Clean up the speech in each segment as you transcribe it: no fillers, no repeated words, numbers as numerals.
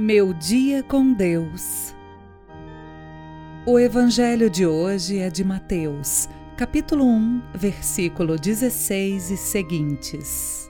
Meu dia com Deus. O evangelho de hoje é de Mateus, capítulo 1, versículo 16 e seguintes.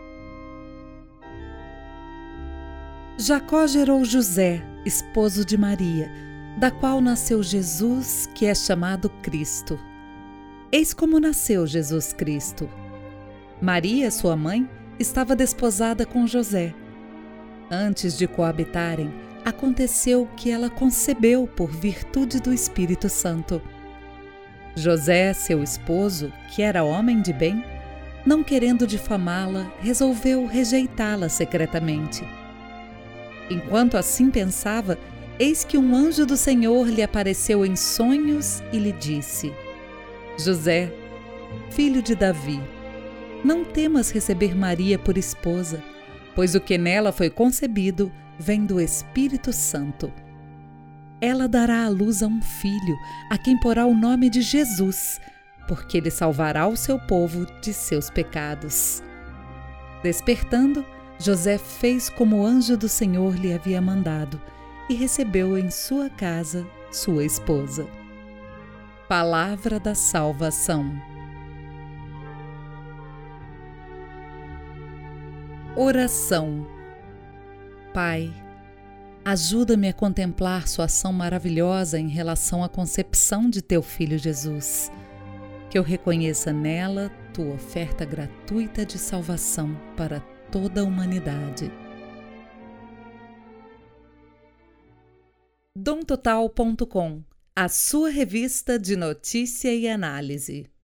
Jacó gerou José, esposo de Maria, da qual nasceu Jesus, que é chamado Cristo. Eis como nasceu Jesus Cristo. Maria, sua mãe, estava desposada com José. Antes de coabitarem, aconteceu que ela concebeu por virtude do Espírito Santo. José, seu esposo, que era homem de bem, não querendo difamá-la, resolveu rejeitá-la secretamente. Enquanto assim pensava, eis que um anjo do Senhor lhe apareceu em sonhos e lhe disse: José, filho de Davi, não temas receber Maria por esposa, pois o que nela foi concebido vem do Espírito Santo. Ela dará à luz a um filho, a quem porá o nome de Jesus, porque ele salvará o seu povo de seus pecados. Despertando, José fez como o anjo do Senhor lhe havia mandado e recebeu em sua casa sua esposa. Palavra da salvação. Oração. Pai, ajuda-me a contemplar sua ação maravilhosa em relação à concepção de teu Filho Jesus. Que eu reconheça nela tua oferta gratuita de salvação para toda a humanidade. domtotal.com, a sua revista de notícia e análise.